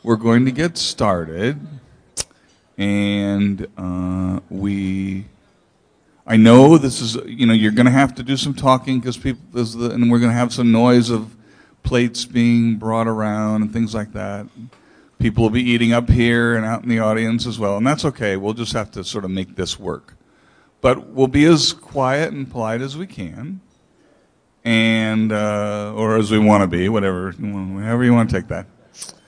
we're going to get started, and I know this is, you're going to have to do some talking because and we're going to have some noise of plates being brought around and things like that. People will be eating up here and out in the audience as well, and that's okay. We'll just have to sort of make this work. But we'll be as quiet and polite as we can, and or as we want to be, however you want to take that.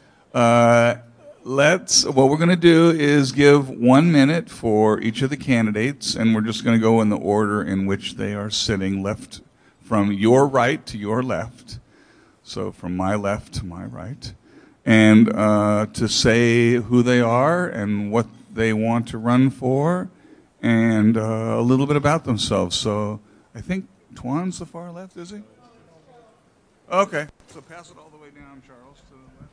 What we're going to do is give 1 minute for each of the candidates, and we're just going to go in the order in which they are sitting, left from your right to your left. So from my left to my right. And to say who they are and what they want to run for, and a little bit about themselves. So I think Tuan's the far left, is he? Okay. So pass it all the way down, Charles, to the left.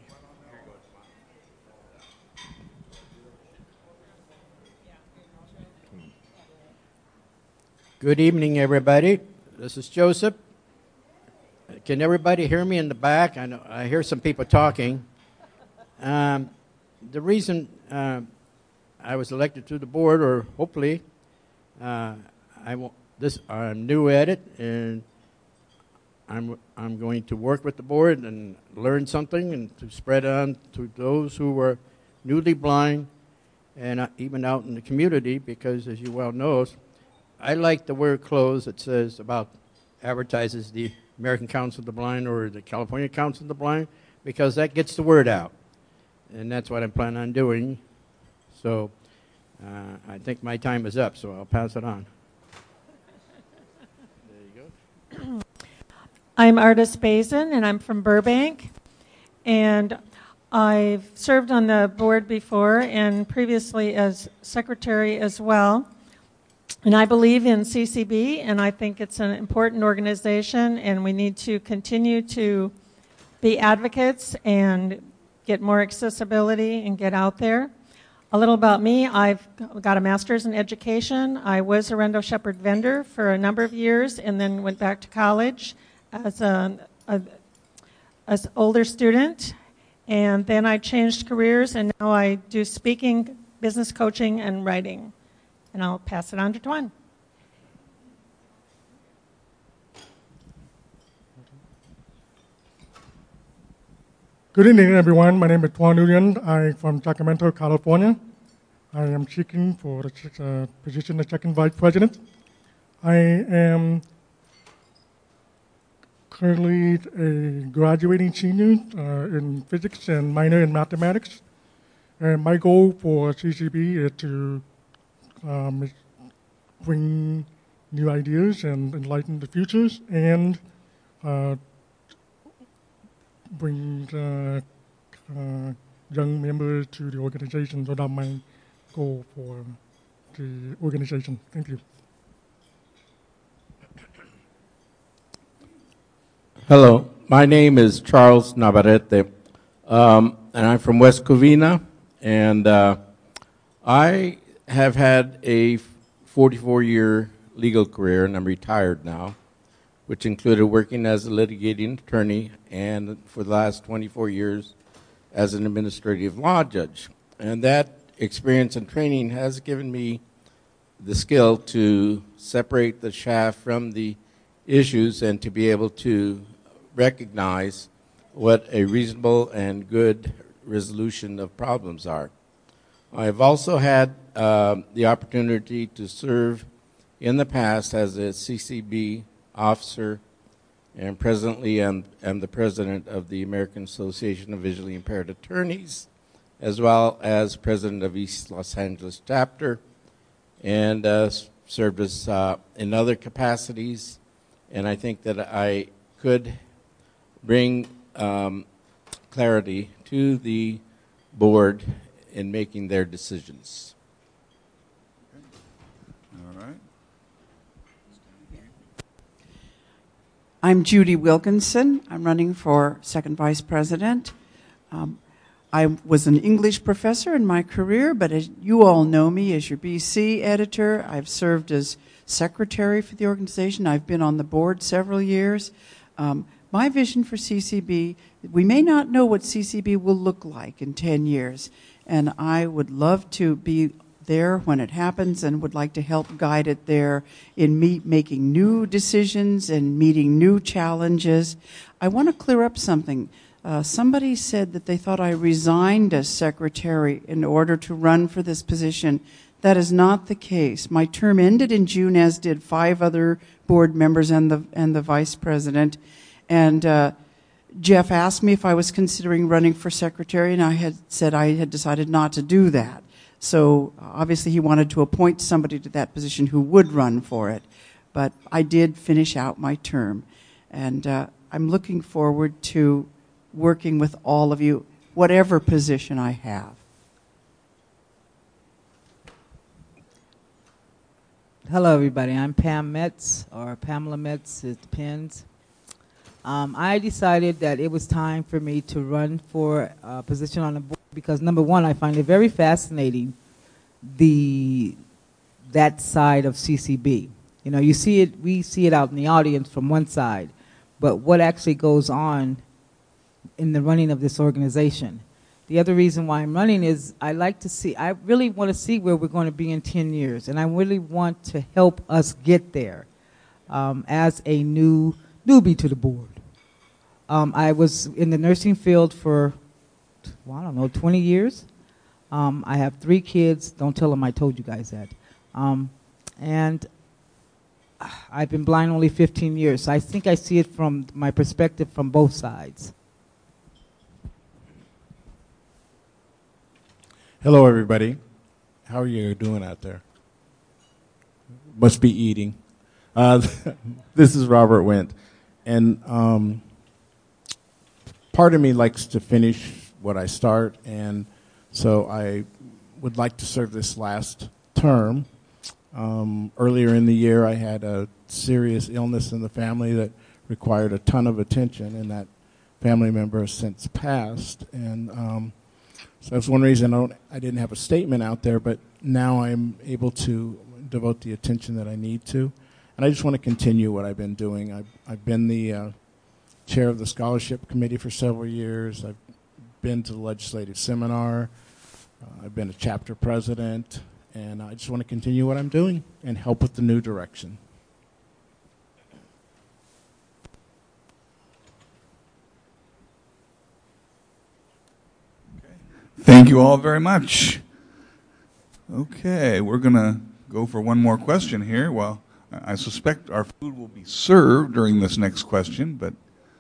Good evening, everybody. This is Joseph. Can everybody hear me in the back? I hear some people talking. The reason I was elected to the board, or hopefully, I'm new at it, and I'm going to work with the board and learn something and to spread on to those who are newly blind and even out in the community, because as you well know, I like to wear clothes that says advertises the American Council of the Blind or the California Council of the Blind, because that gets the word out. And that's what I'm planning on doing. So I think my time is up, so I'll pass it on. There you go. I'm Artis Bazin, and I'm from Burbank. And I've served on the board before and previously as secretary as well. And I believe in CCB, and I think it's an important organization, and we need to continue to be advocates and get more accessibility and get out there. A little about me: I've got a master's in education. I was a Rendell Shepherd vendor for a number of years, and then went back to college as an older student. And then I changed careers, and now I do speaking, business coaching, and writing. And I'll pass it on to Tuan. Good evening, everyone. My name is Tuan Nguyen. I'm from Sacramento, California. I am seeking for the position of second vice president. I am currently a graduating senior in physics and minor in mathematics. And my goal for CCB is to bring new ideas and enlighten the futures, and bring young members to the organization. So that's my goal for the organization. Thank you. Hello, my name is Charles Navarrete, and I'm from West Covina, and I have had a 44-year legal career, and I'm retired now, which included working as a litigating attorney and for the last 24 years as an administrative law judge. And that experience and training has given me the skill to separate the chaff from the issues and to be able to recognize what a reasonable and good resolution of problems are. I've also had the opportunity to serve in the past as a CCB officer, and presently I'm the president of the American Association of Visually Impaired Attorneys, as well as president of East Los Angeles chapter, and served as in other capacities. And I think that I could bring clarity to the board in making their decisions. All right. I'm Judy Wilkinson. I'm running for second vice president. I was an English professor in my career, but as you all know me as your BC editor. I've served as secretary for the organization. I've been on the board several years. my vision for CCB, we may not know what CCB will look like in 10 years, and I would love to be there when it happens and would like to help guide it there in making new decisions and meeting new challenges. I want to clear up something. Somebody said that they thought I resigned as secretary in order to run for this position. That is not the case. My term ended in June, as did 5 other board members and the vice president. And Jeff asked me if I was considering running for secretary, and I had said I had decided not to do that. So obviously he wanted to appoint somebody to that position who would run for it. But I did finish out my term. And I'm looking forward to working with all of you, whatever position I have. Hello, everybody. I'm Pam Metz, or Pamela Metz, it depends. I decided that it was time for me to run for a position on the board because, number one, I find it very fascinating, that side of CCB. You know, you see it, we see it out in the audience from one side, but what actually goes on in the running of this organization. The other reason why I'm running is I really want to see where we're going to be in 10 years, and I really want to help us get there as a newbie to the board. I was in the nursing field for, well, I don't know, 20 years. I have 3 kids. Don't tell them I told you guys that. And I've been blind only 15 years, so I think I see it from my perspective from both sides. Hello, everybody. How are you doing out there? Must be eating. This is Robert Wendt. And part of me likes to finish what I start, and so I would like to serve this last term. Earlier in the year, I had a serious illness in the family that required a ton of attention, and that family member has since passed. And so that's one reason I didn't have a statement out there, but now I'm able to devote the attention that I need to. And I just want to continue what I've been doing. I've been the chair of the scholarship committee for several years. I've been to the legislative seminar. I've been a chapter president. And I just want to continue what I'm doing and help with the new direction. Thank you all very much. Okay, we're going to go for one more question here. Well, I suspect our food will be served during this next question, but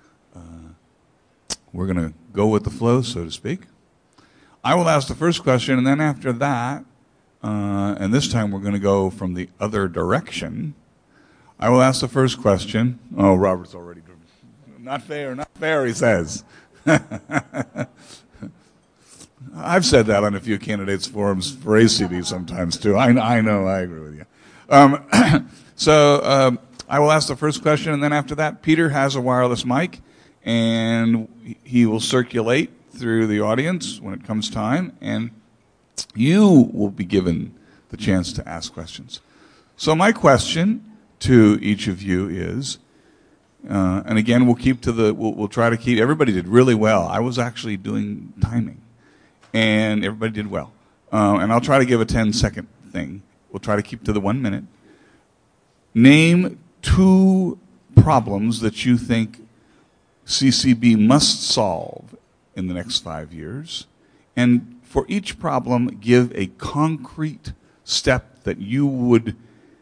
we're going to go with the flow, so to speak. I will ask the first question, and then after that, and this time we're going to go from the other direction, I will ask the first question. Oh, Robert's already doing it. Not fair, he says. I've said that on a few candidates' forums for ACB sometimes, too. I know, I agree with you. So I will ask the first question, and then after that, Peter has a wireless mic, and he will circulate through the audience when it comes time, and you will be given the chance to ask questions. So my question to each of you is, and again, we'll try to keep, everybody did really well. I was actually doing timing. And everybody did well. And I'll try to give a 10-second thing. We'll try to keep to the 1 minute. Name 2 problems that you think CCB must solve in the next 5 years. And for each problem, give a concrete step that you would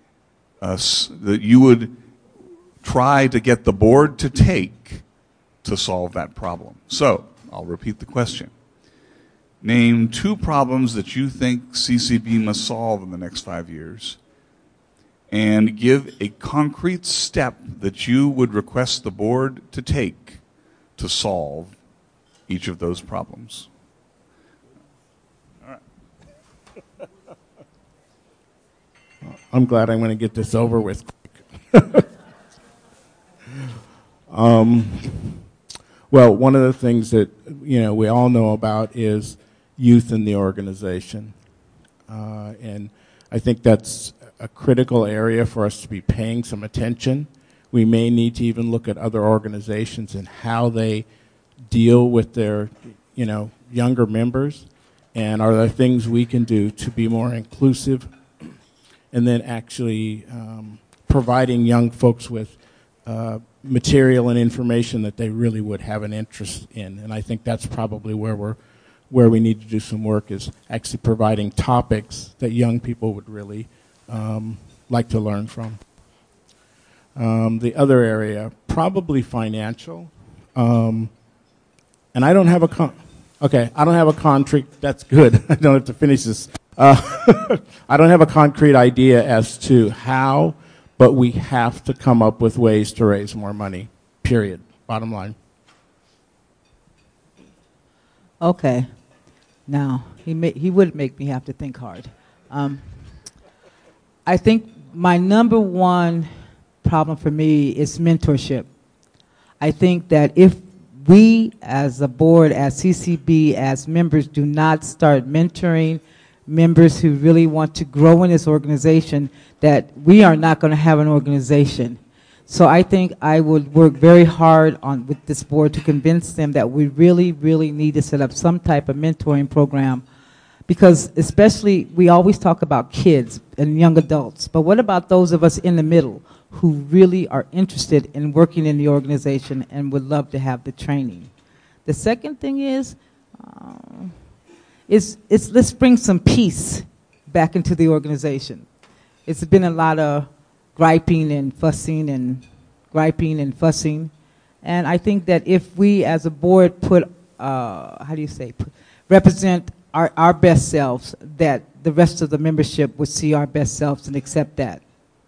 try to get the board to take to solve that problem. So, I'll repeat the question. Name 2 problems that you think CCB must solve in the next 5 years, and give a concrete step that you would request the board to take to solve each of those problems. All right. I'm glad I'm going to get this over with. Well, one of the things that we all know about is youth in the organization. And I think that's a critical area for us to be paying some attention. we may need to even look at other organizations and how they deal with their, younger members, and are there things we can do to be more inclusive, and then actually providing young folks with material and information that they really would have an interest in. And I think that's probably where we need to do some work, is actually providing topics that young people would really like to learn from. The other area, probably financial. And I don't have a concrete, that's good. I don't have to finish this. I don't have a concrete idea as to how, but we have to come up with ways to raise more money, period, bottom line. Okay. Now, he would make me have to think hard. I think my number one problem for me is mentorship. I think that if we as a board, as CCB, as members do not start mentoring members who really want to grow in this organization, that we are not going to have an organization. So I think I would work very hard with this board to convince them that we really, really need to set up some type of mentoring program, because especially we always talk about kids and young adults, but what about those of us in the middle who really are interested in working in the organization and would love to have the training? The second thing is let's bring some peace back into the organization. It's been a lot of griping and fussing, and I think that if we as a board represent our best selves, that the rest of the membership would see our best selves and accept that.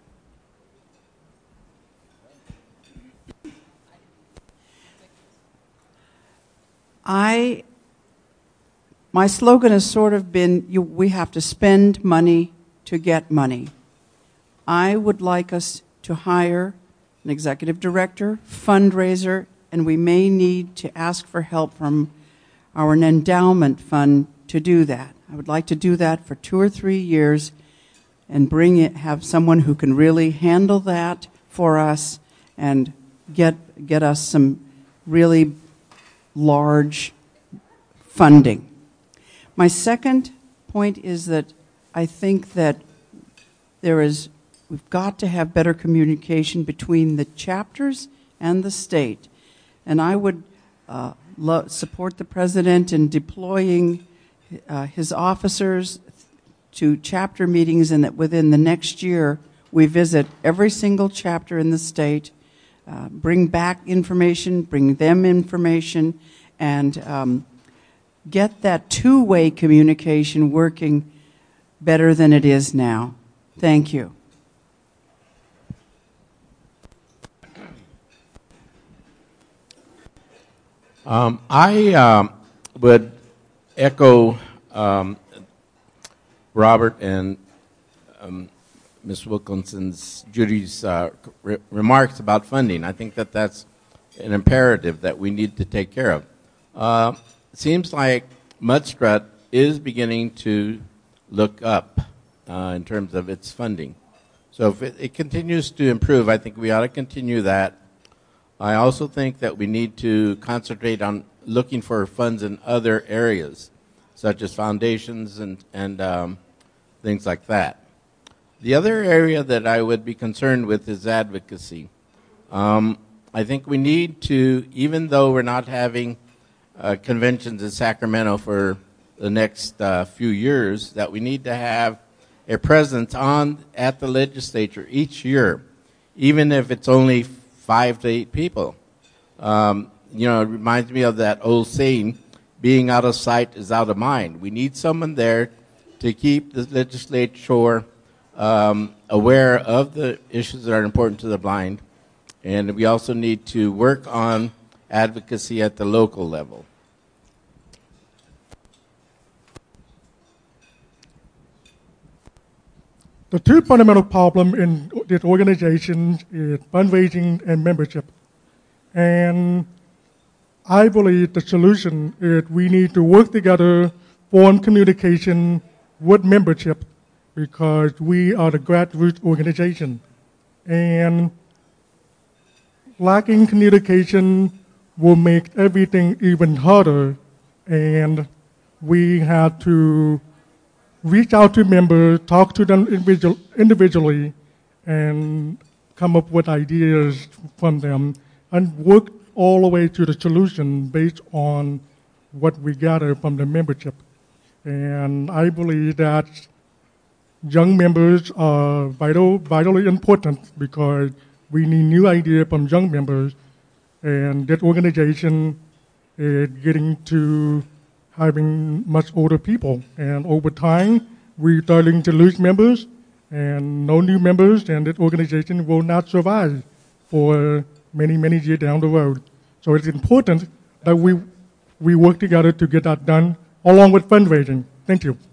My slogan has sort of been, we have to spend money to get money. I would like us to hire an executive director, fundraiser, and we may need to ask for help from our endowment fund to do that. I would like to do that for 2 or 3 years and have someone who can really handle that for us and get us some really large funding. My second point is that I think that we've got to have better communication between the chapters and the state. And I would support the president in deploying his officers to chapter meetings, and that within the next year we visit every single chapter in the state, bring back information, bring them information, and get that two-way communication working better than it is now. Thank you. I would echo Robert and Ms. Judy's remarks about funding. I think that that's an imperative that we need to take care of. It seems like Muskrat is beginning to look up in terms of its funding. So if it continues to improve, I think we ought to continue that. I also think that we need to concentrate on looking for funds in other areas, such as foundations and things like that. The other area that I would be concerned with is advocacy. I think we need to, even though we're not having conventions in Sacramento for the next few years, that we need to have a presence at the legislature each year, even if it's only 5 to 8 people. It reminds me of that old saying, being out of sight is out of mind. We need someone there to keep the legislature aware of the issues that are important to the blind. And we also need to work on advocacy at the local level. The two fundamental problems in this organization is fundraising and membership. And I believe the solution is we need to work together, form communication with membership, because we are the grassroots organization. And lacking communication will make everything even harder, and we had to reach out to members, talk to them individually, and come up with ideas from them, and work all the way to the solution based on what we gather from the membership. And I believe that young members are vitally important because we need new ideas from young members, and that organization is getting to having much older people. And over time, we're starting to lose members and no new members, and that organization will not survive for many, many years down the road. So it's important that we work together to get that done, along with fundraising. Thank you.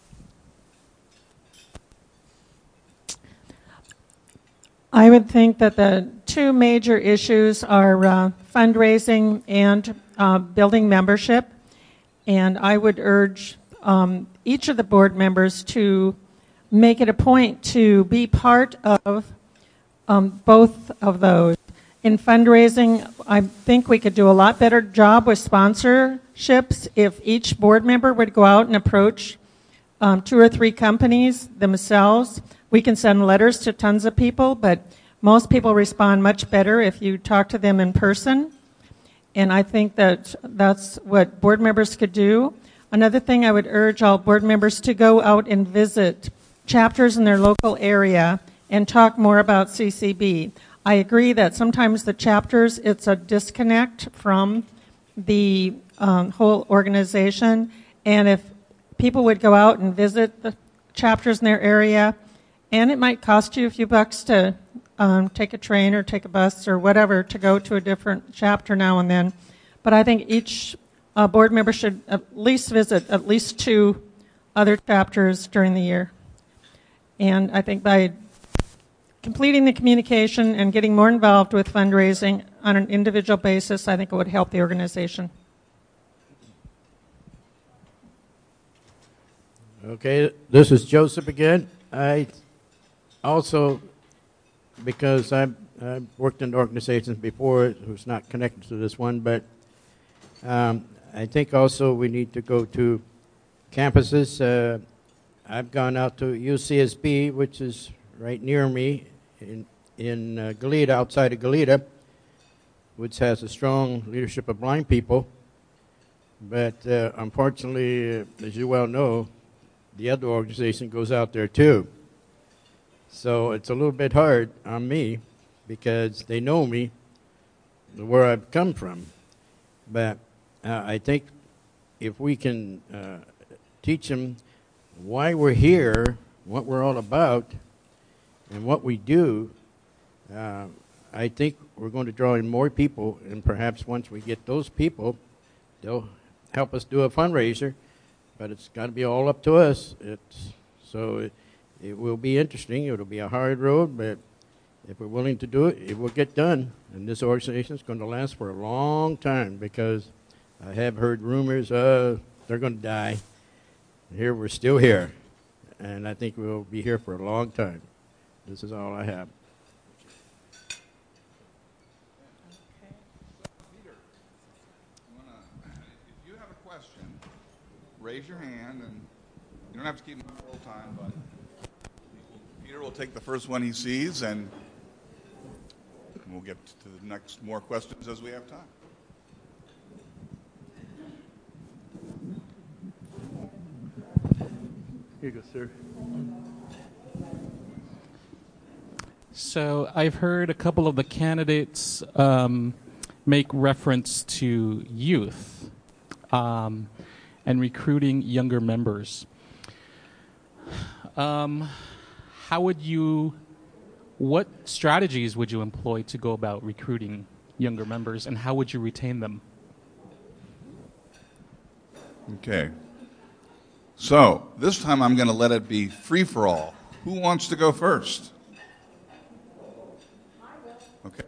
I would think that the two major issues are fundraising and building membership. And I would urge each of the board members to make it a point to be part of both of those. In fundraising, I think we could do a lot better job with sponsorships if each board member would go out and approach 2 or 3 companies themselves. We can send letters to tons of people, but most people respond much better if you talk to them in person. And I think that that's what board members could do. Another thing I would urge all board members to go out and visit chapters in their local area and talk more about CCB. I agree that sometimes the chapters, it's a disconnect from the whole organization. And if people would go out and visit the chapters in their area, and it might cost you a few bucks to take a train or take a bus or whatever to go to a different chapter now and then. But I think each board member should at least visit at least 2 other chapters during the year. And I think by completing the communication and getting more involved with fundraising on an individual basis, I think it would help the organization. Okay, this is Joseph again. I also, because I've worked in organizations before who's not connected to this one, but I think also we need to go to campuses. I've gone out to UCSB, which is right near me in Goleta, outside of Goleta, which has a strong leadership of blind people. But unfortunately, as you well know, the other organization goes out there too. So it's a little bit hard on me because they know me, where I've come from. But I think if we can teach them why we're here, what we're all about, and what we do, I think we're going to draw in more people, and perhaps once we get those people, they'll help us do a fundraiser, but it's got to be all up to us. It will be interesting. It'll be a hard road, but if we're willing to do it, it will get done. And this organization is going to last for a long time because I have heard rumors they're going to die. Here we're still here, and I think we'll be here for a long time. This is all I have. Peter, if you have a question, raise your hand, and you don't have to keep them the whole time, but Peter will take the first one he sees, and we'll get to the next more questions as we have time. Here you go, sir. So I've heard a couple of the candidates make reference to youth and recruiting younger members. What strategies would you employ to go about recruiting younger members, and how would you retain them? Okay. So this time I'm going to let it be free for all. Who wants to go first? Okay.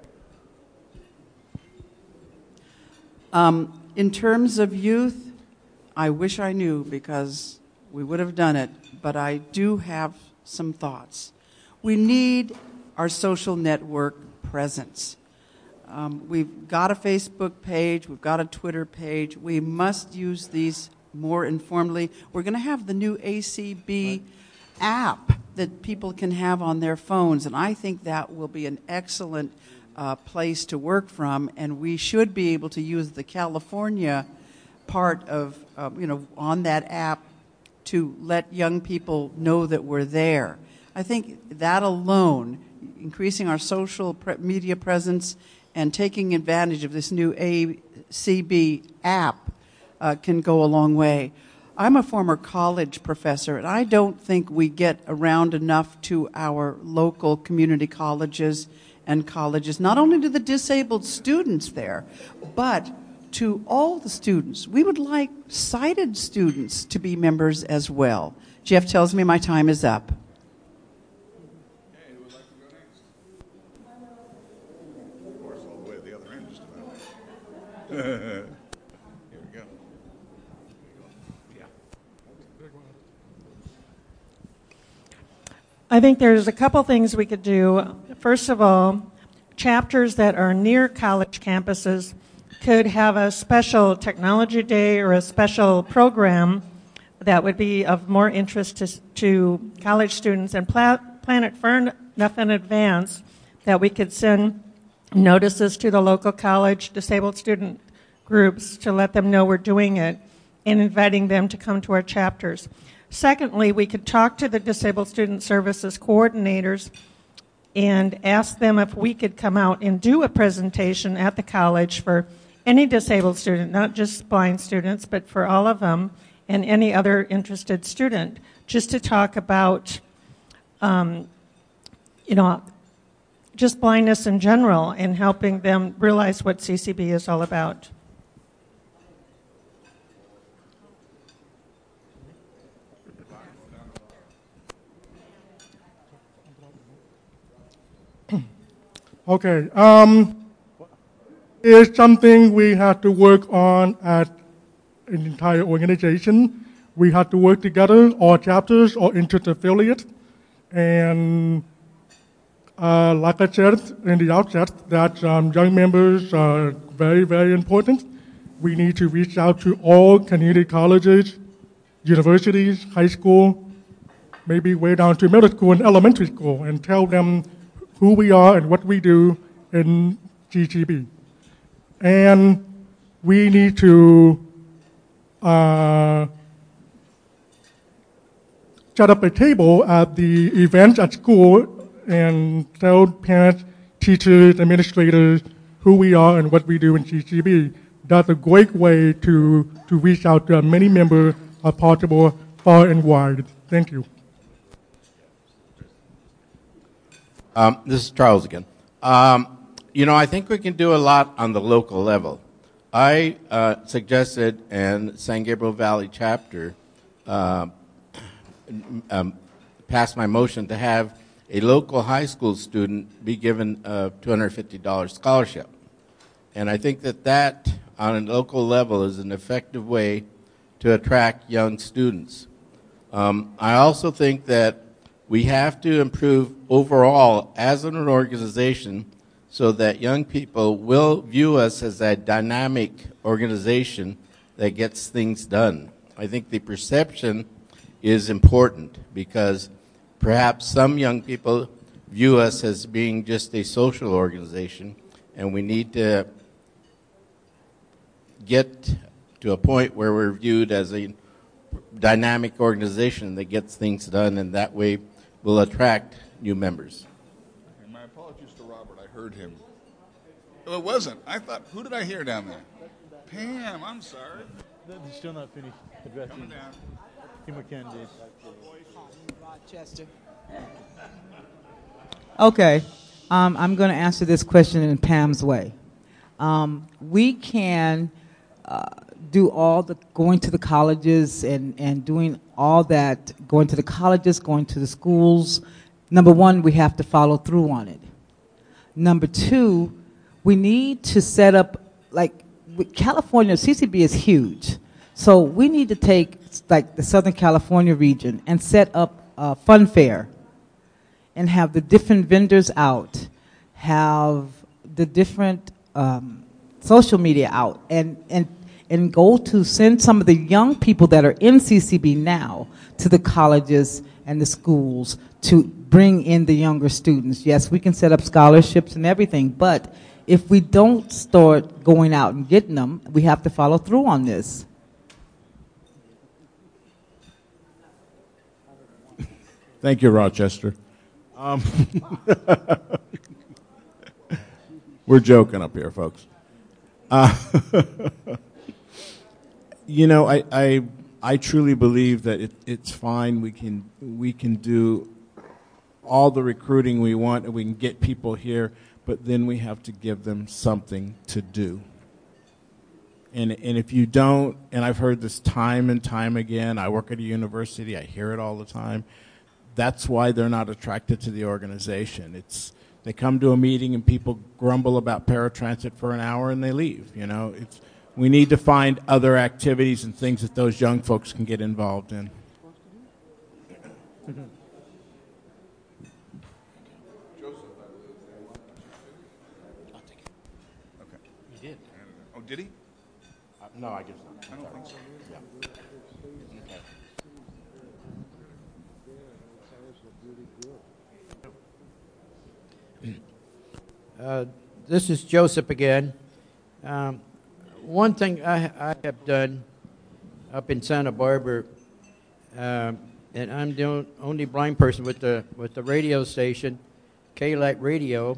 In terms of youth, I wish I knew because we would have done it, but I do have some thoughts. We need our social network presence. We've got a Facebook page. We've got a Twitter page. We must use these more informally. We're going to have the new ACB app that people can have on their phones, and I think that will be an excellent place to work from, and we should be able to use the California part of, on that app to let young people know that we're there. I think that alone, increasing our social media presence and taking advantage of this new ACB app can go a long way. I'm a former college professor, and I don't think we get around enough to our local community colleges and colleges, not only to the disabled students there, but to all the students. We would like sighted students to be members as well. Jeff tells me my time is up. Hey, who would like to go next? Of course, all the way to the other end, just about. Here we go. Yeah. I think there's a couple things we could do. First of all, chapters that are near college campuses could have a special technology day or a special program that would be of more interest to college students, and plan it far enough in advance that we could send notices to the local college disabled student groups to let them know we're doing it and inviting them to come to our chapters. Secondly, we could talk to the Disabled Student Services coordinators and ask them if we could come out and do a presentation at the college for any disabled student, not just blind students, but for all of them and any other interested student, just to talk about, just blindness in general and helping them realize what CCB is all about. Okay. It's something we have to work on at an entire organization. We have to work together, all chapters or interest affiliates. And like I said in the outset, that young members are very, very important. We need to reach out to all community colleges, universities, high school, maybe way down to middle school and elementary school, and tell them who we are and what we do in GCB. And we need to set up a table at the events at school and tell parents, teachers, administrators who we are and what we do in GCB. That's a great way to reach out to as many members as possible, far and wide. Thank you. This is Charles again. I think we can do a lot on the local level. I suggested, and San Gabriel Valley chapter passed my motion to have a local high school student be given a $250 scholarship. And I think that on a local level is an effective way to attract young students. I also think that we have to improve overall as an organization so that young people will view us as a dynamic organization that gets things done. I think the perception is important because perhaps some young people view us as being just a social organization, and we need to get to a point where we're viewed as a dynamic organization that gets things done, and that way will attract new members. Okay, my apologies to Robert. I heard him. Oh, it wasn't. I thought, who did I hear down there? Pam, I'm sorry. He's still not finished addressing. Coming down. Humor candidate. Rochester. Okay, I'm going to answer this question in Pam's way. We can do all the going to the colleges and doing all that, going to the colleges, going to the schools. Number one, we have to follow through on it. Number two, we need to set up, like with California, CCB is huge. So we need to take like the Southern California region and set up a fun fair and have the different vendors out, have the different social media out and go to send some of the young people that are in CCB now to the colleges and the schools to bring in the younger students. Yes, we can set up scholarships and everything, but if we don't start going out and getting them, we have to follow through on this. Thank you, Rochester. We're joking up here, folks. You know, I truly believe that it's fine. We can do all the recruiting we want, and we can get people here, but then we have to give them something to do. And if you don't, and I've heard this time and time again, I work at a university, I hear it all the time, that's why they're not attracted to the organization. They come to a meeting and people grumble about paratransit for an hour and they leave. You know, we need to find other activities and things that those young folks can get involved in. He did. Oh, did he? No, I guess not. I don't think so. Yeah. This is Joseph again. One thing I have done up in Santa Barbara, and I'm the only blind person with the radio station, K-Light Radio.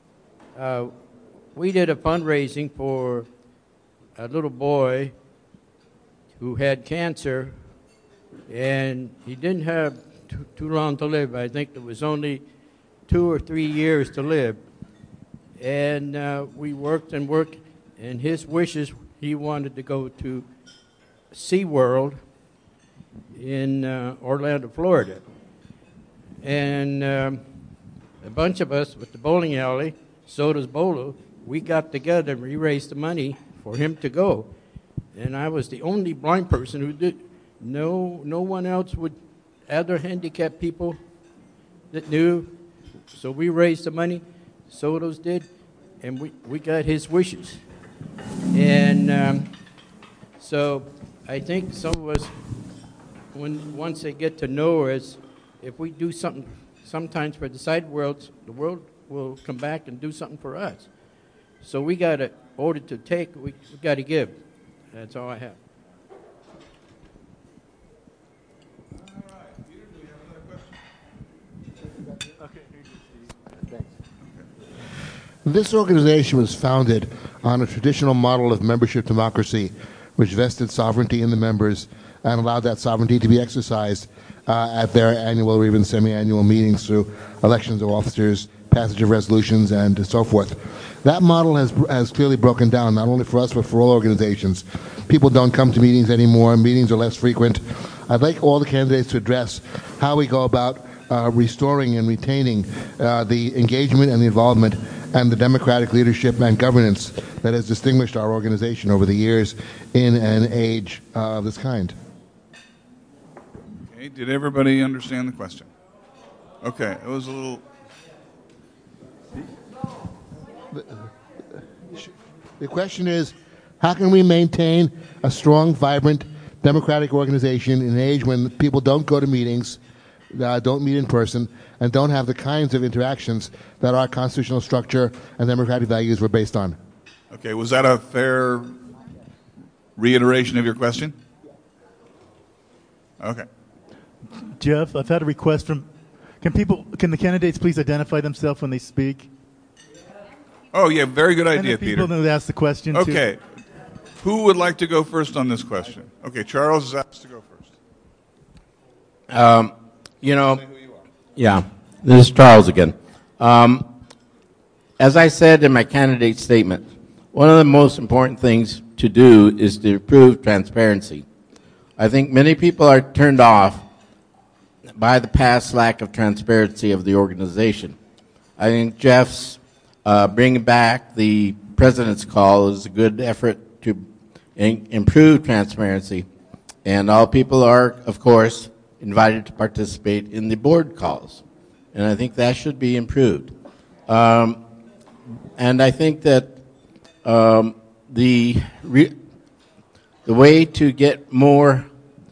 We did a fundraising for a little boy who had cancer, and he didn't have too long to live. I think it was only 2 or 3 years to live. And we worked and worked, and his wishes, he wanted to go to SeaWorld in Orlando, Florida. And a bunch of us with the bowling alley, Soda's Bolo, we got together and we raised the money for him to go. And I was the only blind person who did. No one else would, other handicapped people that knew. So we raised the money. Soto's did, and we got his wishes. And so I think some of us, once they get to know us, if we do something sometimes for the side worlds, the world will come back and do something for us. So we got to, order to take, we got to give. That's all I have. This organization was founded on a traditional model of membership democracy, which vested sovereignty in the members and allowed that sovereignty to be exercised at their annual or even semi-annual meetings through elections of officers, passage of resolutions, and so forth. That model has clearly broken down, not only for us, but for all organizations. People don't come to meetings anymore. Meetings are less frequent. I'd like all the candidates to address how we go about restoring and retaining the engagement and the involvement and the democratic leadership and governance that has distinguished our organization over the years in an age of this kind. Okay, did everybody understand the question? Okay, it was a little... The question is, how can we maintain a strong, vibrant, democratic organization in an age when people don't go to meetings, don't meet in person, and don't have the kinds of interactions that our constitutional structure and democratic values were based on? Okay, was that a fair reiteration of your question? Okay. Jeff, I've had a request from, can the candidates please identify themselves when they speak? Oh, yeah, very good idea, and the Peter. people who ask the question, too. Okay. Who would like to go first on this question? Okay, Charles is asked to go first. You know, yeah, this is Charles again. As I said in my candidate statement, one of the most important things to do is to improve transparency. I think many people are turned off by the past lack of transparency of the organization. I think Jeff's bringing back the president's call is a good effort to improve transparency. And all people are, of course, invited to participate in the board calls. And I think that should be improved. And I think that the way to get more,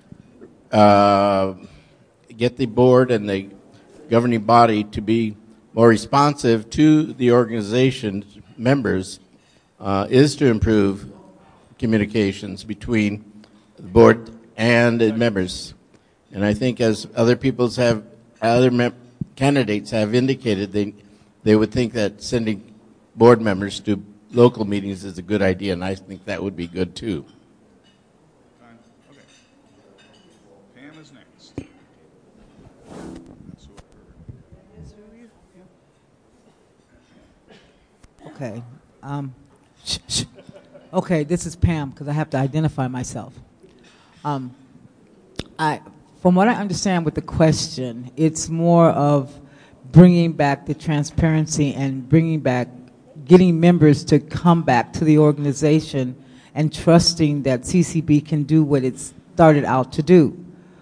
get the board and the governing body to be more responsive to the organization's members is to improve communications between the board and the members. And I think, as other candidates have indicated, they would think that sending board members to local meetings is a good idea, and I think that would be good too. Okay. Pam is next. Okay. Okay, this is Pam because I have to identify myself. From what I understand with the question, it's more of bringing back the transparency and getting members to come back to the organization and trusting that CCB can do what it started out to do.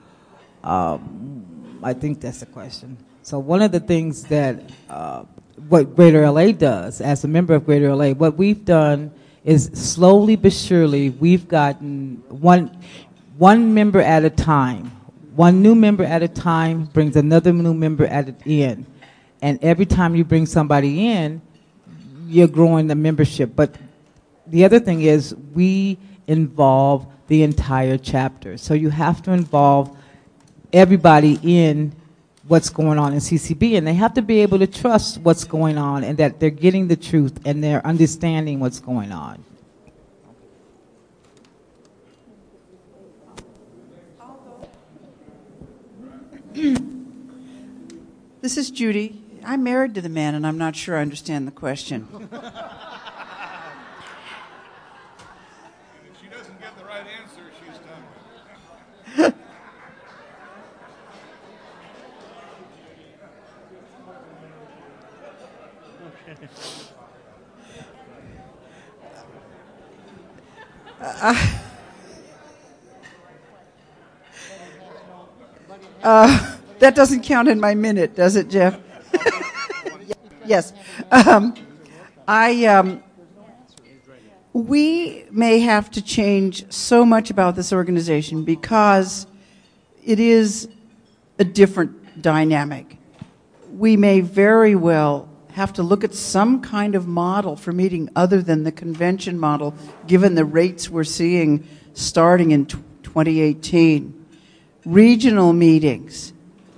I think that's the question. So one of the things that what Greater LA does, as a member of Greater LA, what we've done is slowly but surely we've gotten one member at a time. One new member at a time brings another new member in. And every time you bring somebody in, you're growing the membership. But the other thing is we involve the entire chapter. So you have to involve everybody in what's going on in CCB, and they have to be able to trust what's going on and that they're getting the truth and they're understanding what's going on. This is Judy. I'm married to the man, and I'm not sure I understand the question. If she doesn't get the right answer, she's done. That doesn't count in my minute, does it, Jeff? Yes. We may have to change so much about this organization because it is a different dynamic. We may very well have to look at some kind of model for meeting other than the convention model, given the rates we're seeing starting in 2018. Regional meetings,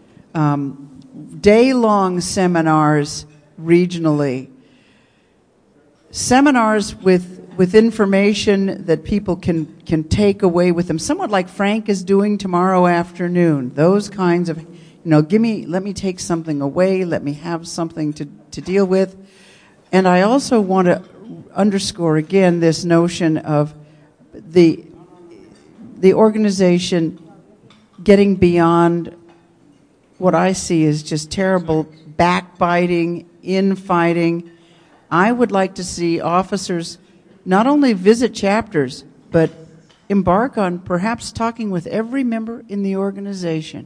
day-long seminars regionally, seminars with information that people can take away with them, somewhat like Frank is doing tomorrow afternoon. Those kinds of, let me take something away, let me have something to deal with. And I also want to underscore again this notion of the organization getting beyond what I see as just terrible backbiting, infighting. I would like to see officers not only visit chapters, but embark on perhaps talking with every member in the organization.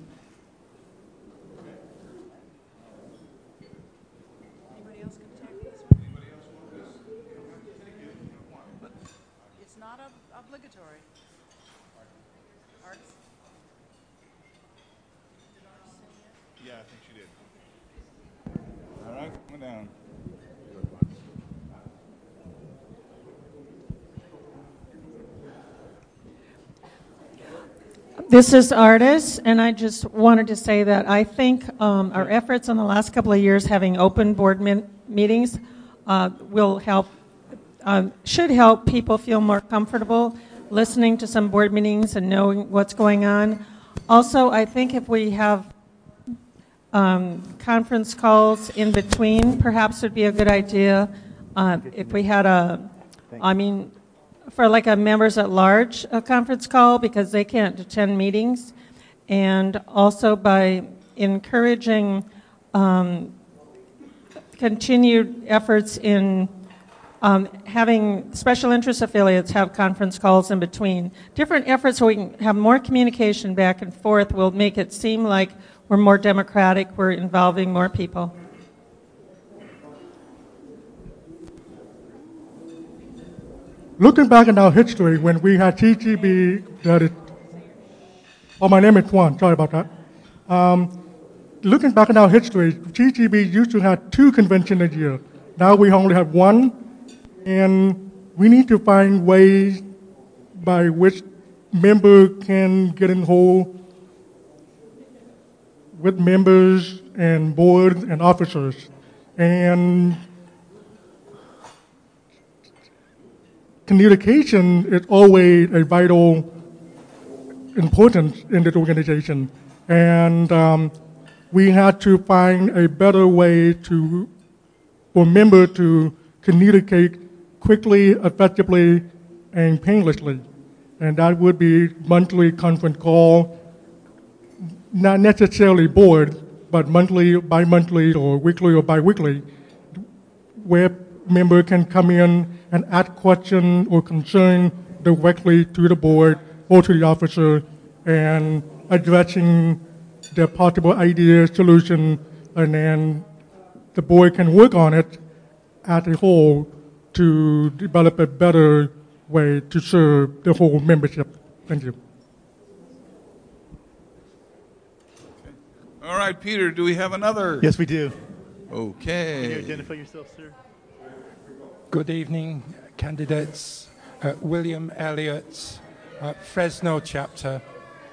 Anybody else can take this one? It's not obligatory. Arts? Yeah, I think she did. All right, come down. This is Artis, and I just wanted to say that I think our efforts in the last couple of years having open board meetings will help, should help people feel more comfortable listening to some board meetings and knowing what's going on. Also, I think if we have conference calls in between, perhaps would be a good idea. If we had for like a members at large conference call, because they can't attend meetings, and also by encouraging continued efforts in having special interest affiliates have conference calls in between. Different efforts so we can have more communication back and forth will make it seem like we're more democratic, we're involving more people. looking back in our history when we had TGB, my name is Juan, sorry about that. Looking back in our history, TGB used to have 2 conventions a year. Now we only have 1, and we need to find ways by which members can get in whole with members and boards and officers. And communication is always a vital importance in this organization. And we had to find a better way for members to communicate quickly, effectively, and painlessly. And that would be monthly conference call, not necessarily board, but monthly, bi-monthly, or weekly or bi-weekly, where member can come in and ask questions or concern directly to the board or to the officer, and addressing their possible ideas, solution, and then the board can work on it as a whole to develop a better way to serve the whole membership. Thank you. All right, Peter, do we have another? Yes, we do. Okay. Can you identify yourself, sir? Good evening, candidates. William Elliott, Fresno chapter.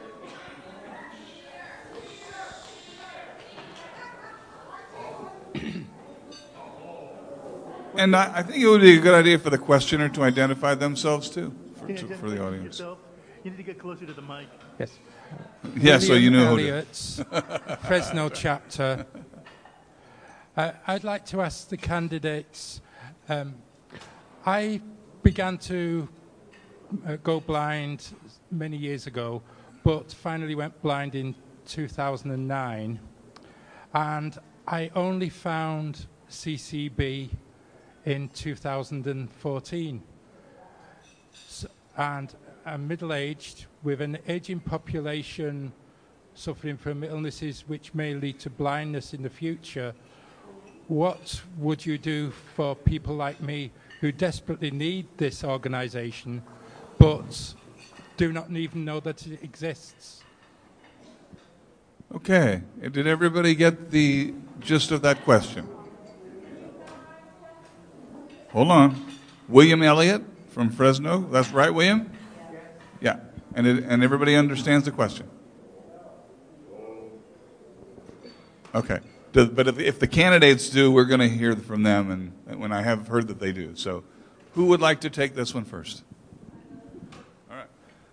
And I think it would be a good idea for the questioner to identify themselves too, for the audience. Yourself? You need to get closer to the mic. Yes. Yeah, so you know Elliott, Fresno chapter. I'd like to ask the candidates. I began to go blind many years ago, but finally went blind in 2009. And I only found CCB in 2014. And I'm middle-aged with an aging population suffering from illnesses which may lead to blindness in the future. What would you do for people like me who desperately need this organization but do not even know that it exists? Okay. Did everybody get the gist of that question? Hold on. William Elliott from Fresno. That's right, William? Yeah. And everybody understands the question? Okay. But if the candidates do, we're going to hear from them, and when I have heard that they do. So who would like to take this one first? All right.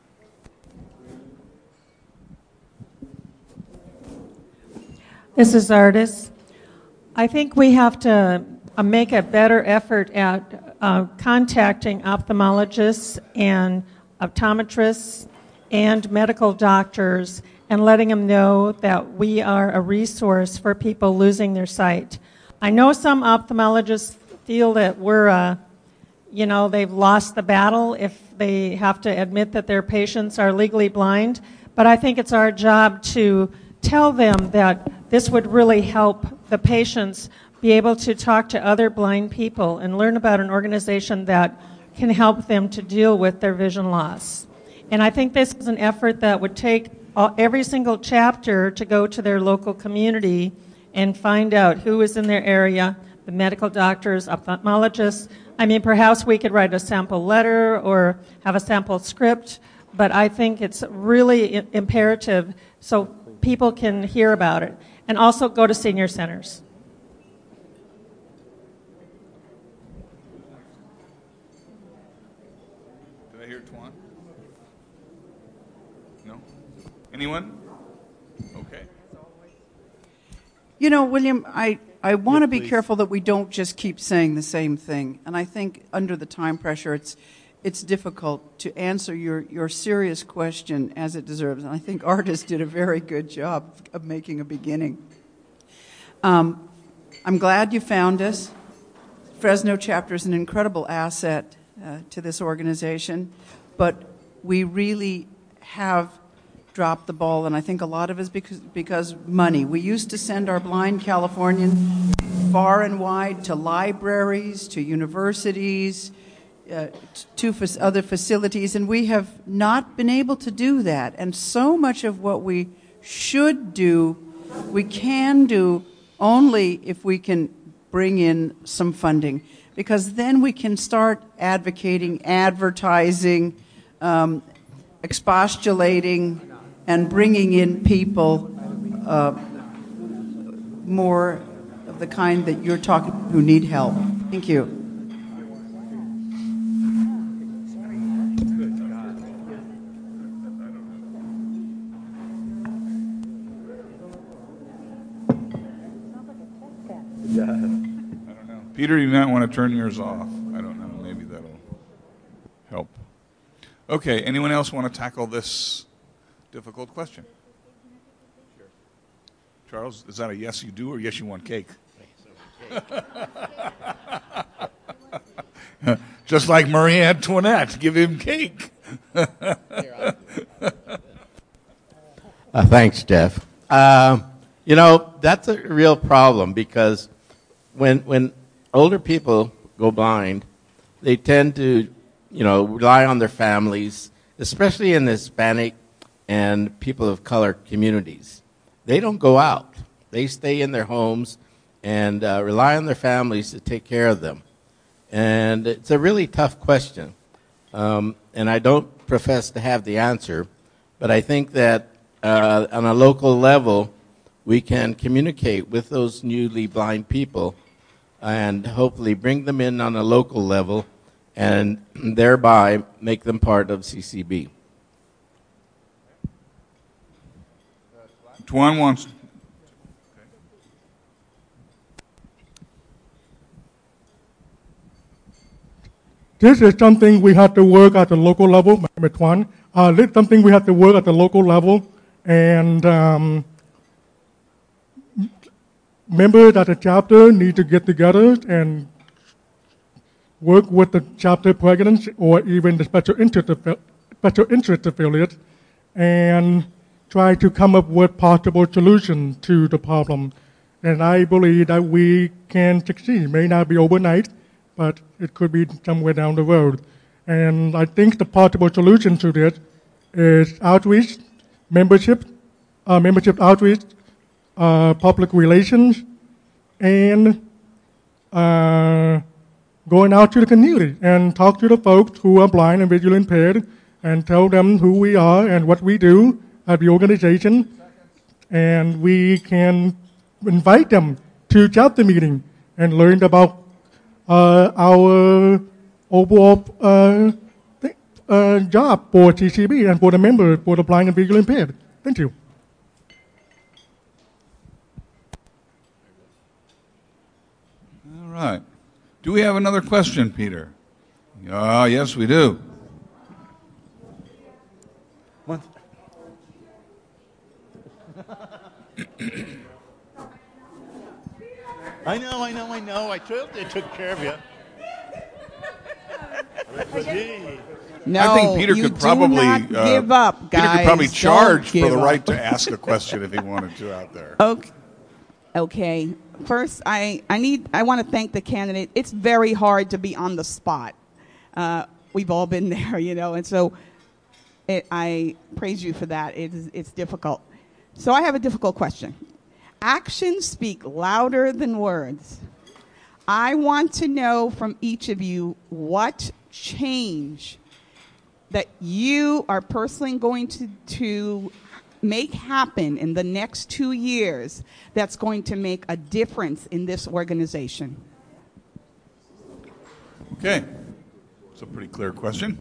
This is Artis. I think we have to make a better effort at contacting ophthalmologists and optometrists and medical doctors and letting them know that we are a resource for people losing their sight. I know some ophthalmologists feel that we're, they've lost the battle if they have to admit that their patients are legally blind, but I think it's our job to tell them that this would really help the patients be able to talk to other blind people and learn about an organization that can help them to deal with their vision loss. And I think this is an effort that would take every single chapter to go to their local community and find out who is in their area, the medical doctors, ophthalmologists. I mean, perhaps we could write a sample letter or have a sample script, but I think it's really imperative so people can hear about it. And also go to senior centers. Did I hear Tuan? No? Anyone? Okay. William, I want to be careful that we don't just keep saying the same thing. And I think under the time pressure, it's difficult to answer your serious question as it deserves. And I think Artis did a very good job of making a beginning. I'm glad you found us. Fresno chapter is an incredible asset to this organization, but we really have dropped the ball, and I think a lot of it is because money. We used to send our blind Californians far and wide to libraries, to universities, other facilities, and we have not been able to do that. And so much of what we should do, we can do only if we can bring in some funding, because then we can start advocating, advertising, expostulating, and bringing in people more of the kind that you're talking who need help. Thank you. I don't know. Peter, you might want to turn yours off. I don't know. Maybe that'll help. Okay. Anyone else want to tackle this difficult question? Sure. Charles, is that a yes you do or yes you want cake? Just like Marie Antoinette, give him cake. Thanks, Jeff. That's a real problem because when older people go blind, they tend to, rely on their families, especially in the Hispanic and people of color communities. They don't go out. They stay in their homes and rely on their families to take care of them. And it's a really tough question. And I don't profess to have the answer, but I think that on a local level, we can communicate with those newly blind people and hopefully bring them in on a local level and thereby make them part of CCB. Tuan wants... This is something we have to work at the local level, Mr. Tuan. This is something we have to work at the local level, and members at the chapter need to get together and work with the chapter presidents or even the special interest affiliates and try to come up with possible solutions to the problem. And I believe that we can succeed. It may not be overnight, but it could be somewhere down the road. And I think the possible solution to this is outreach, membership outreach, public relations, and going out to the community and talk to the folks who are blind and visually impaired and tell them who we are and what we do at the organization. And we can invite them to chapter meeting and learn about our overall job for CCB and for the members, for the blind and visually impaired. Thank you. All right. Do we have another question, Peter? Yes, we do. I know. I took care of you. No, I think Peter could probably give up, guys. Peter could probably charge for the up. right to ask a question if he wanted to out there. Okay. First, I want to thank the candidate. It's very hard to be on the spot. We've all been there, and so I praise you for that. It's difficult. So I have a difficult question. Actions speak louder than words. I want to know from each of you what change that you are personally going to make happen in the next 2 years that's going to make a difference in this organization. Okay. It's a pretty clear question.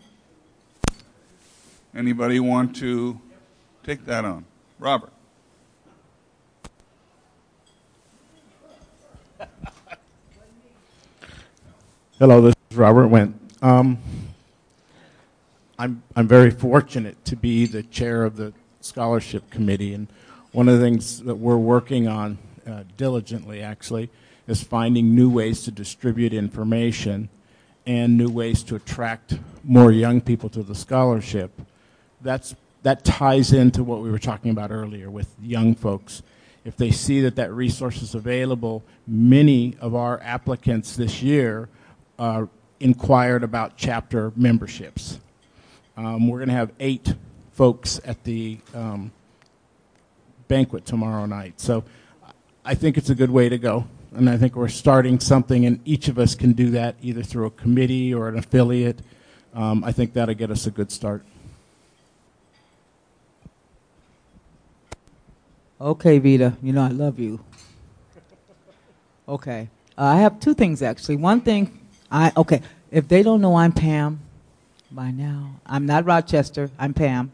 Anybody want to take that on? Robert. Hello, this is Robert Wendt. I'm very fortunate to be the chair of the scholarship committee, and one of the things that we're working on diligently, actually, is finding new ways to distribute information and new ways to attract more young people to the scholarship. That ties into what we were talking about earlier with young folks. If they see that resource is available, many of our applicants this year inquired about chapter memberships. We're going to have 8 folks at the banquet tomorrow night. So I think it's a good way to go. And I think we're starting something, and each of us can do that either through a committee or an affiliate. I think that'll get us a good start. Okay, Vita, you know I love you. Okay. I have 2 things, actually. One thing, if they don't know I'm Pam by now, I'm not Rochester, I'm Pam.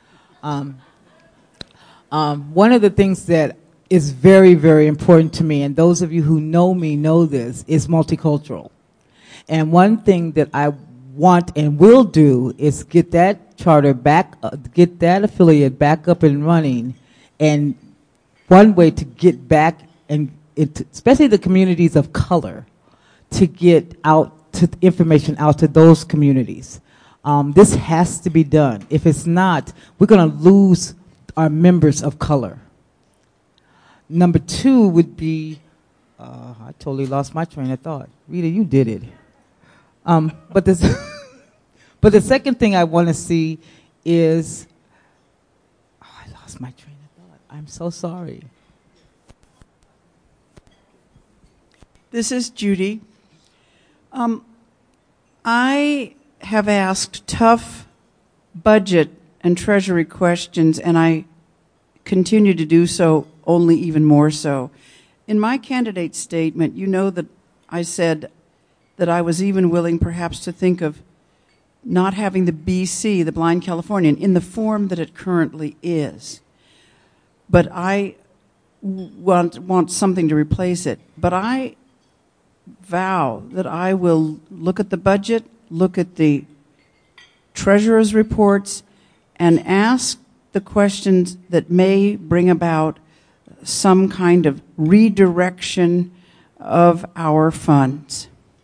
One of the things that is very, very important to me, and those of you who know me know this, is multicultural. And one thing that I want and will do is get that charter back, get that affiliate back up and running. And one way to get back, and especially the communities of color, to get out to information out to those communities. This has to be done. If it's not, we're going to lose our members of color. Number 2 would be, I totally lost my train of thought. Rita, you did it. But the second thing I want to see is, I lost my train of thought. I'm so sorry. This is Judy. I have asked tough budget and treasury questions, and I continue to do so, only even more so. In my candidate statement, you know that I said that I was even willing perhaps to think of not having the BC, the Blind Californian, in the form that it currently is. But I want something to replace it. But I vow that I will look at the budget, look at the treasurer's reports, and ask the questions that may bring about some kind of redirection of our funds.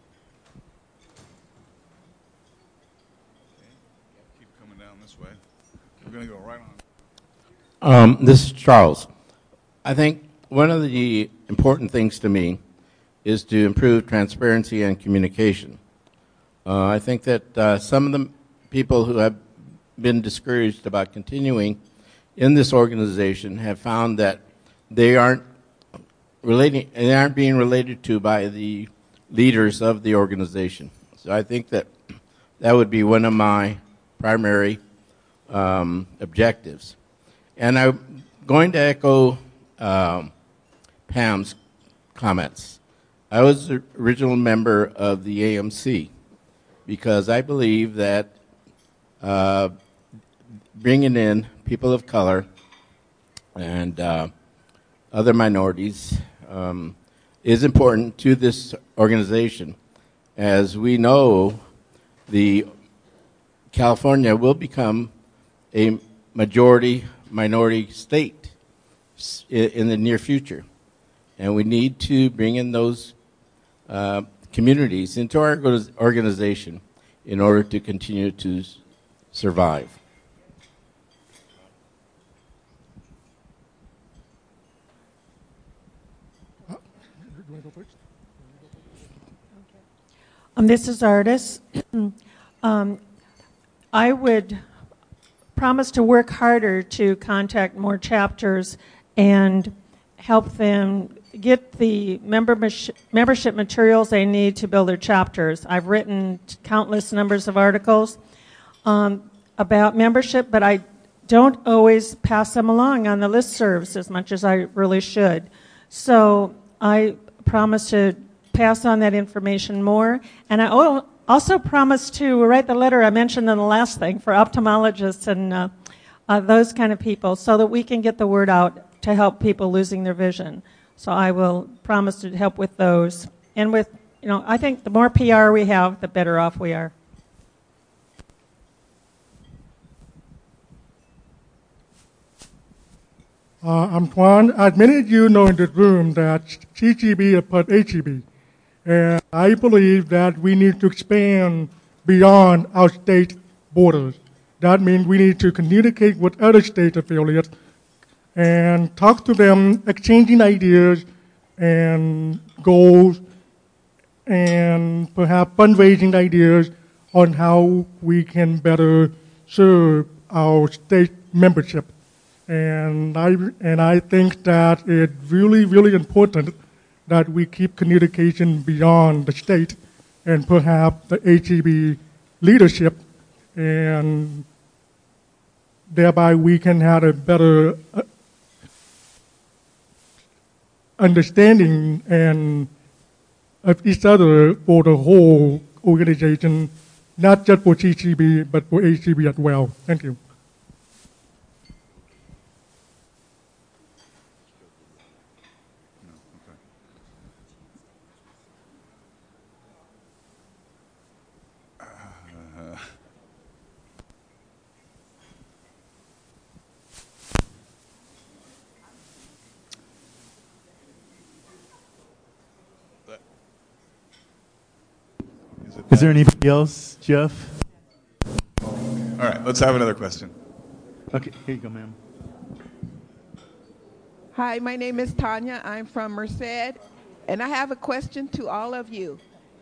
Keep coming down this way. We're going to go right on. This is Charles. I think one of the important things to me is to improve transparency and communication. I think that some of the people who have been discouraged about continuing in this organization have found that they aren't being related to by the leaders of the organization. So I think that that would be one of my primary objectives. And I'm going to echo Pam's comments. I was the original member of the AMC because I believe that bringing in people of color and other minorities is important to this organization. As we know, the California will become a majority minority state in the near future. And we need to bring in those communities into our organization in order to continue to survive. This is Artis. I would promise to work harder to contact more chapters and help them get the membership materials they need to build their chapters. I've written countless numbers of articles about membership, but I don't always pass them along on the listservs as much as I really should. So I promise to pass on that information more. And I also promise to write the letter I mentioned in the last thing for ophthalmologists and those kind of people so that we can get the word out to help people losing their vision. So I will promise to help with those. And with, I think the more PR we have, the better off we are. I'm Tuan. As many of you know in this room that CGB is part HEB. And I believe that we need to expand beyond our state borders. That means we need to communicate with other state affiliates and talk to them, exchanging ideas and goals and perhaps fundraising ideas on how we can better serve our state membership. And I think that it's really, really important that we keep communication beyond the state and perhaps the HEB leadership, and thereby we can have a better understanding and of each other for the whole organization, not just for CCB, but for HEB as well. Thank you. Is there anybody else, Jeff? All right, let's have another question. Okay, here you go, ma'am. Hi, my name is Tanya. I'm from Merced, and I have a question to all of you.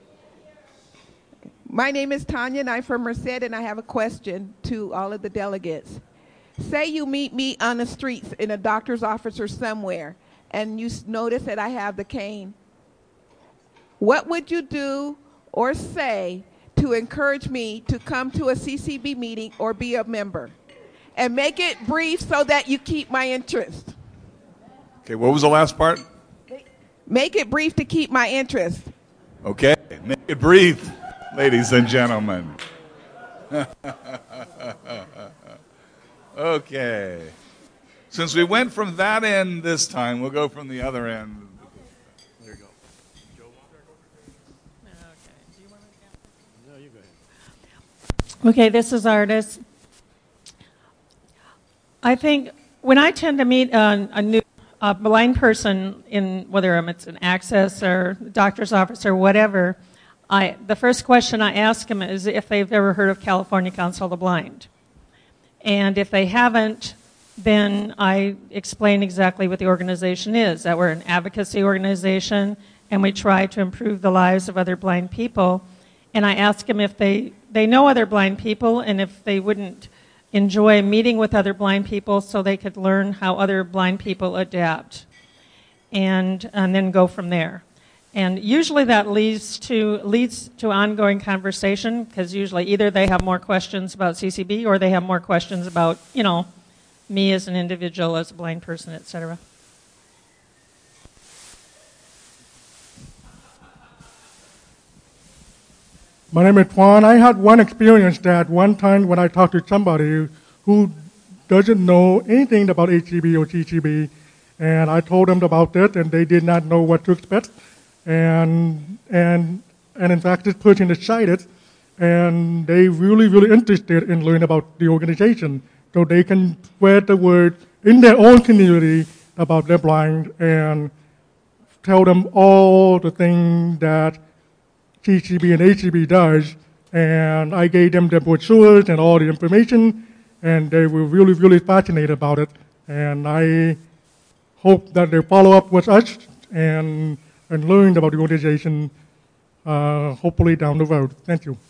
My name is Tanya, and I'm from Merced, and I have a question to all of the delegates. Say you meet me on the streets in a doctor's office or somewhere, and you notice that I have the cane. What would you do or say to encourage me to come to a CCB meeting or be a member? And make it brief so that you keep my interest. Okay, what was the last part? Make it brief to keep my interest. Okay, make it brief, ladies and gentlemen. Okay. Since we went from that end this time, we'll go from the other end. There you go. Okay, this is Artis. I think when I tend to meet a new blind person, in whether it's an access or doctor's office or whatever, the first question I ask them is if they've ever heard of California Council of the Blind. And if they haven't, then I explain exactly what the organization is, that we're an advocacy organization and we try to improve the lives of other blind people. And I ask them if they know other blind people and if they wouldn't enjoy meeting with other blind people so they could learn how other blind people adapt and then go from there. And usually that leads to ongoing conversation, because usually either they have more questions about CCB or they have more questions about, me as an individual, as a blind person, etc. My name is Tuan. I had one experience that one time when I talked to somebody who doesn't know anything about HEB or CCB, and I told them about it, and they did not know what to expect. And in fact, this person is sighted, and they really, really interested in learning about the organization, so they can spread the word in their own community about their blind and tell them all the things that CCB and HEB does. And I gave them the brochures and all the information, and they were really, really fascinated about it. And I hope that they follow up with us and learn about the organization, hopefully down the road. Thank you.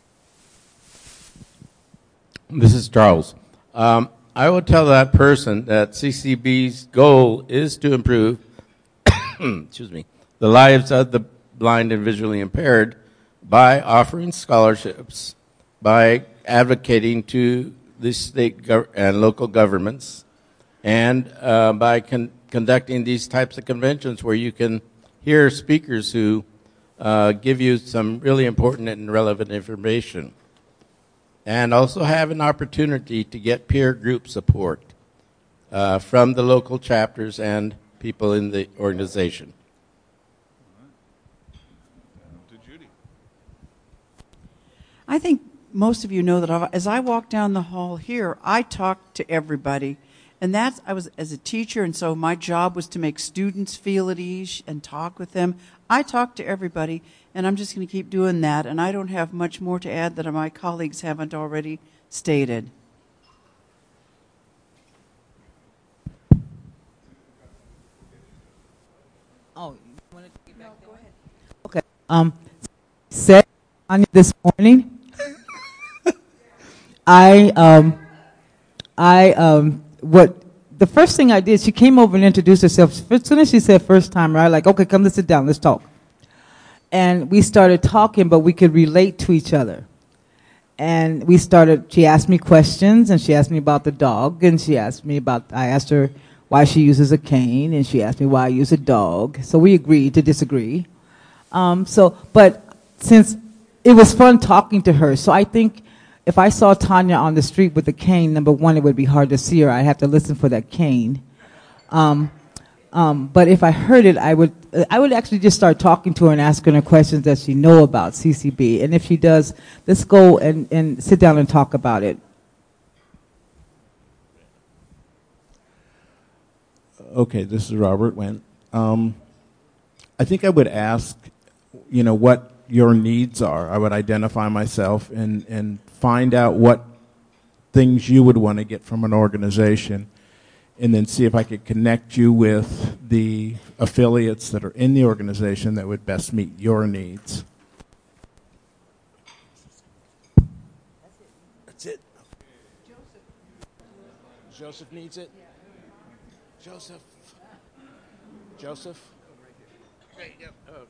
This is Charles. I will tell that person that CCB's goal is to improve excuse me, the lives of the blind and visually impaired by offering scholarships, by advocating to the state and local governments, and by conducting these types of conventions where you can hear speakers who give you some really important and relevant information, and also have an opportunity to get peer group support from the local chapters and people in the organization. I think most of you know that as I walk down the hall here, I talk to everybody. And I was as a teacher, and so my job was to make students feel at ease and talk with them. I talk to everybody, and I'm just going to keep doing that. And I don't have much more to add that my colleagues haven't already stated. Oh, you want to get back? No, go ahead. Okay. Said Tanya this morning. What the first thing I did, she came over and introduced herself. As soon as she said first time, right, like, okay, come, let's sit down, let's talk. And we started talking, but we could relate to each other. And she asked me questions, and she asked me about the dog, and I asked her why she uses a cane, and she asked me why I use a dog. So we agreed to disagree. But since it was fun talking to her, so I think if I saw Tanya on the street with a cane, number one, it would be hard to see her. I'd have to listen for that cane. But if I heard it, I would actually just start talking to her and asking her questions that she know about CCB. And if she does, let's go and sit down and talk about it. Okay, this is Robert Wendt. I think I would ask, what your needs are. I would identify myself and find out what things you would want to get from an organization, and then see if I could connect you with the affiliates that are in the organization that would best meet your needs. That's it. Joseph needs it? Joseph? Okay.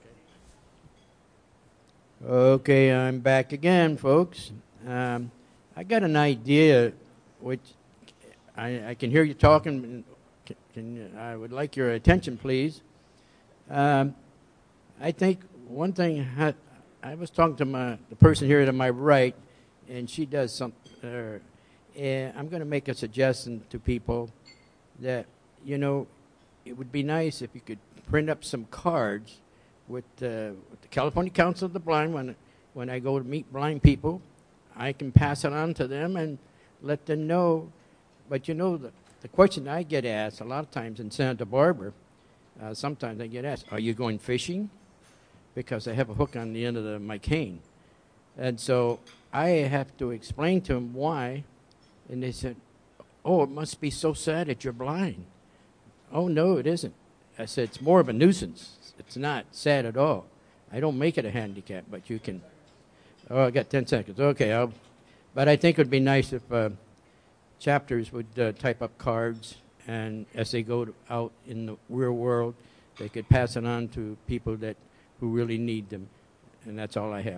Okay, I'm back again, folks. I got an idea, which I can hear you talking. I would like your attention, please. I think one thing, I was talking to the person here to my right, and she does something. I'm going to make a suggestion to people that, it would be nice if you could print up some cards with the California Council of the Blind. When I go to meet blind people, I can pass it on to them and let them know. But the question I get asked a lot of times in Santa Barbara, sometimes I get asked, are you going fishing? Because I have a hook on the end of my cane. And so I have to explain to them why. And they said, oh, it must be so sad that you're blind. Oh, no, it isn't. I said, it's more of a nuisance. It's not sad at all. I don't make it a handicap, but you can. Oh, I got 10 seconds. Okay, but I think it would be nice if chapters would type up cards, and as they go out in the real world, they could pass it on to people who really need them. And that's all I have.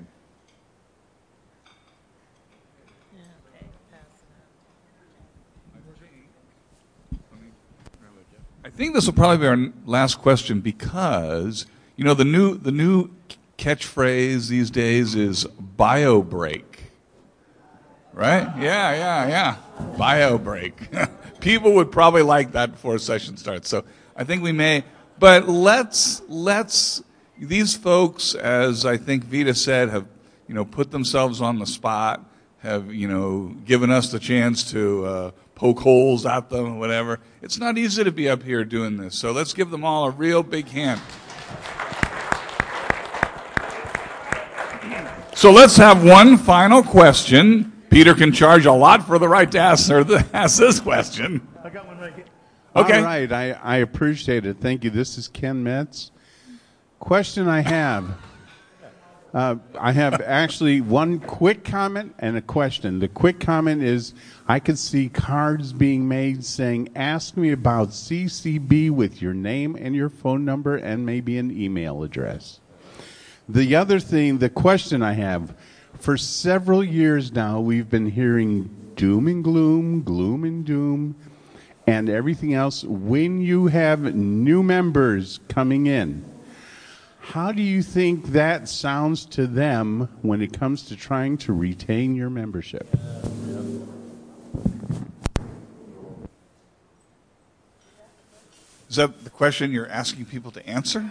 I think this will probably be our last question because, the new catchphrase these days is bio break. Right? Yeah. Bio break. People would probably like that before a session starts. So I think we may, but let's these folks, as I think Vita said, have, put themselves on the spot, have, given us the chance to poke holes at them or whatever. It's not easy to be up here doing this. So let's give them all a real big hand. So let's have one final question. Peter can charge a lot for the right to ask this question. I got one right here. Okay. All right. I appreciate it. Thank you. This is Ken Metz. Question I have. I have actually one quick comment and a question. The quick comment is I could see cards being made saying, ask me about CCB with your name and your phone number and maybe an email address. The other thing, the question I have, for several years now we've been hearing doom and gloom, gloom and doom, and everything else when you have new members coming in. How do you think that sounds to them when it comes to trying to retain your membership? Is that the question you're asking people to answer?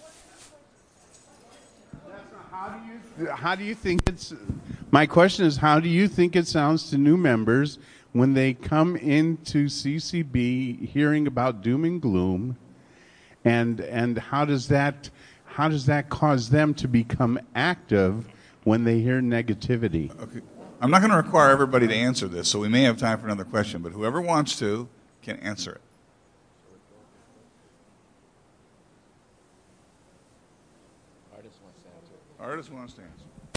How do you think my question is, how do you think it sounds to new members when they come into CCB hearing about doom and gloom, and how does that cause them to become active when they hear negativity? Okay. I'm not going to require everybody to answer this, so we may have time for another question, but whoever wants to can answer it. Artist wants to answer it. Artist wants to answer.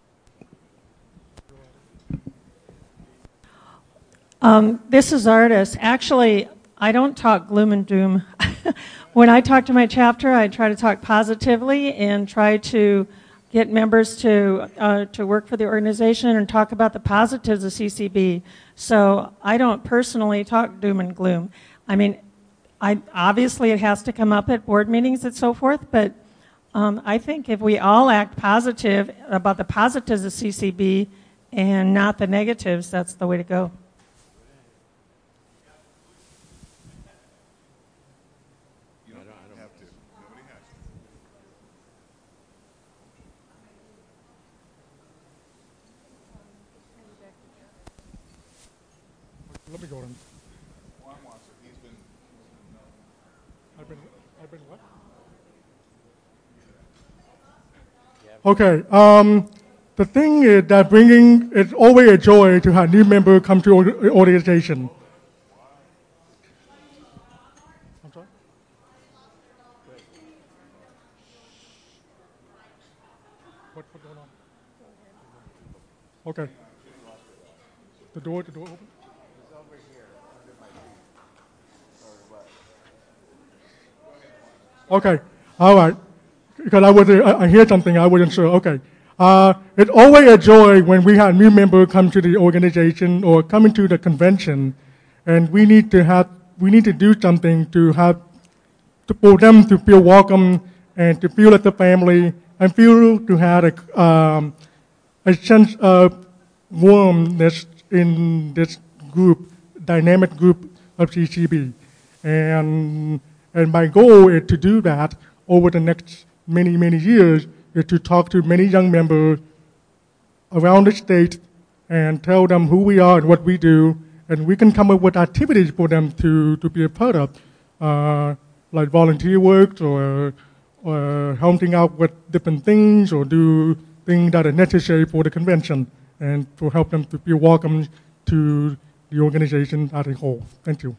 This is Artis. Actually, I don't talk gloom and doom. When I talk to my chapter, I try to talk positively and try to get members to work for the organization and talk about the positives of CCB. So I don't personally talk doom and gloom. I mean, obviously it has to come up at board meetings and so forth, but I think if we all act positive about the positives of CCB and not the negatives, that's the way to go. Let me go then. I've been what? Okay. The thing is that it's always a joy to have new members come to organization. I'm sorry? What's going on? Okay. The door open? Okay, all right. Because I hear something, I wasn't sure. Okay. It's always a joy when we have new members come to the organization or coming to the convention, and we need to do something for them to feel welcome and to feel like a family and feel to have a sense of warmness in this group, dynamic group of CCB. And my goal is to do that over the next many, many years, is to talk to many young members around the state and tell them who we are and what we do, and we can come up with activities for them to be a part of, like volunteer work or helping out with different things or do things that are necessary for the convention and to help them to feel welcome to the organization as a whole. Thank you.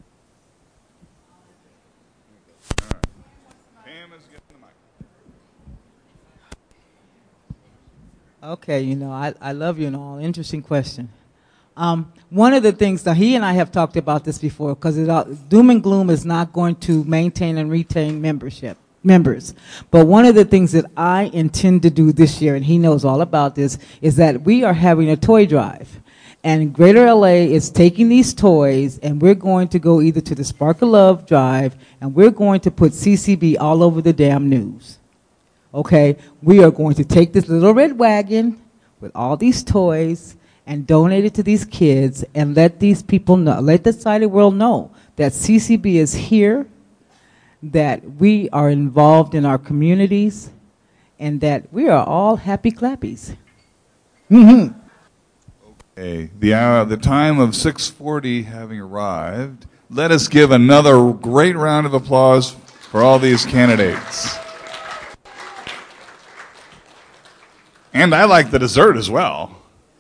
Okay, I love you and all. Interesting question. One of the things that he and I have talked about this before, because doom and gloom is not going to maintain and retain members. But one of the things that I intend to do this year, and he knows all about this, is that we are having a toy drive. And Greater LA is taking these toys, and we're going to go either to the Spark of Love drive, and we're going to put CCB all over the damn news. Okay, we are going to take this little red wagon with all these toys and donate it to these kids and let these people know, let the sighted world know that CCB is here, that we are involved in our communities, and that we are all happy clappies. Mm-hmm. Okay, the time of 6:40 having arrived, let us give another great round of applause for all these candidates. And I like the dessert as well.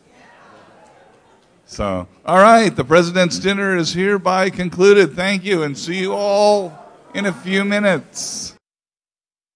So, all right, the President's Dinner is hereby concluded. Thank you, and see you all in a few minutes.